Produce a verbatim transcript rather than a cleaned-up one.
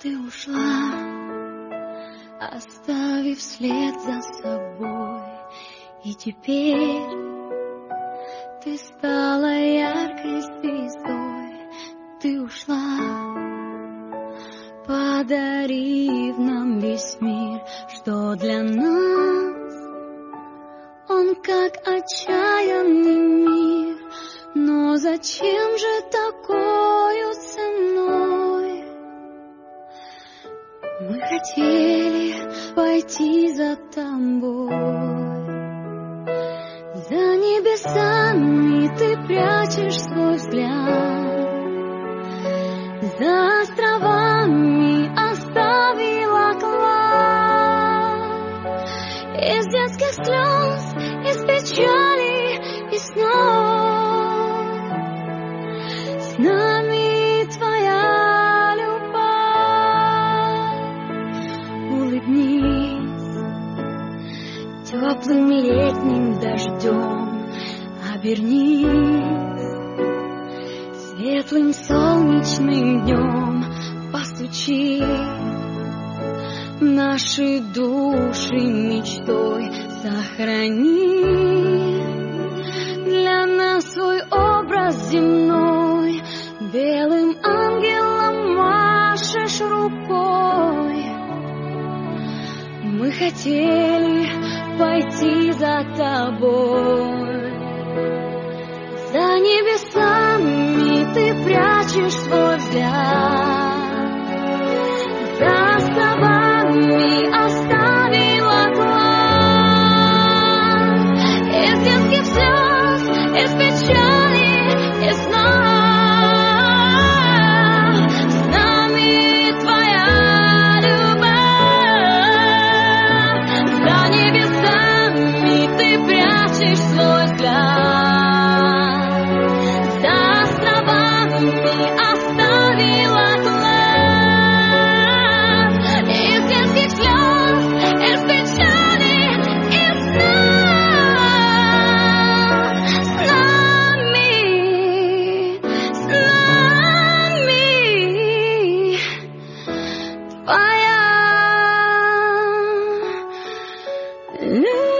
Ты ушла, оставив след за собой, и теперь ты стала яркой звездой. Ты ушла, подарив нам весь мир, что для нас он как отчаянный мир. Но зачем же такою ценой? Мы хотели пойти за тобой. За небесами ты прячешь свой взгляд, за островами оставила клад. Из детских слез, из печали и снов с нами твоя любовь. Улыбнись теплым летним дождем, обернись светлым солнечным днем, постучи наши души мечтой, сохрани для нас свой образ земной. Белым ангелом машешь рукой. Мы хотели пойти за тобой. За небесами ты прячешь свой взгляд, за островами оставила клад. Из детских слез, из печали и снов с нами твоя любовь. За небесами ты прячешь свой взгляд, за островами оставила клад. Из детских слез, из печали и снов с нами, с нами твоя любовь.